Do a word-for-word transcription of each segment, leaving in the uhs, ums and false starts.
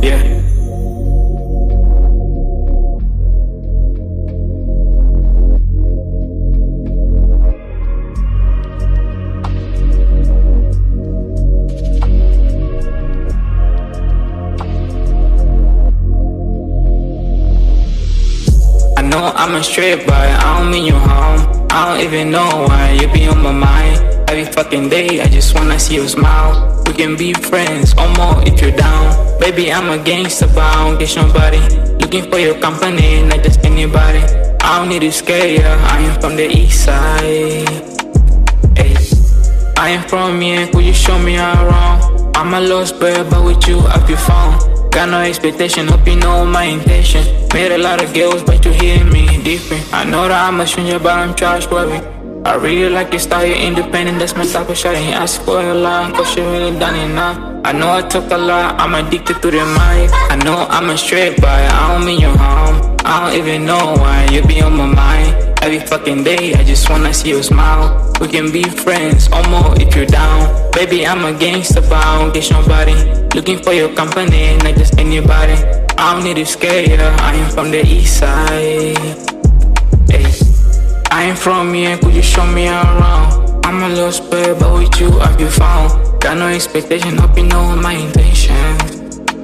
Yeah. I know I'm a straight boy, I don't mean you harm. I don't even know why you be on my mind. Every fucking day, I just wanna see you smile. We can be friends, or more if you're down. Baby, I'm a gangster, but I don't get nobody. Looking for your company, not just anybody. I don't need to scare ya, I am from the east side. Hey, I am from here, could you show me how wrong? I'm a lost bird, but with you, I feel found. Got no expectation, hope you know my intention. Made a lot of girls, but you hear me different. I know that I'm a stranger, but I'm trustworthy. I really like your style, you're independent, that's my type of shot. Ain't ask for a lot, cause you really done enough. I know I talk a lot, I'm addicted to the mic. I know I'm a straight boy, I don't mean you harm. I don't even know why you be on my mind. Every fucking day, I just wanna see you smile. We can be friends, or more if you're down. Baby, I'm a gangster, but I don't get nobody. Looking for your company, not just anybody. I don't need to scare ya, I am from the east side. Hey, I am from here, could you show me around? I'm a lost bird, but with you I feel found. Got no expectation, hope you know my intentions.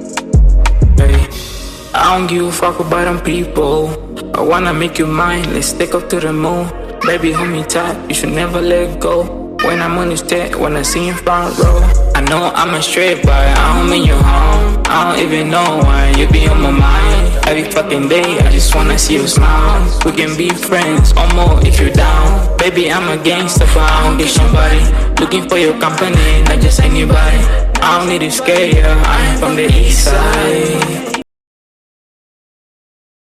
Hey, I don't give a fuck about them people. I wanna make you mine, let's take off to the moon. Baby, hold me tight, you should never let go. When I'm on the stage, when I see in front row. I know I'm a straight boy, I don't mean you harm. I don't even know why you be on my mind. Every fucking day, I just wanna see you smile. We can be friends, or more if you're down. Baby, I'm a gangster, but I don't get somebody. Looking for your company, not just anybody. I don't need to scare ya, I am from the east side.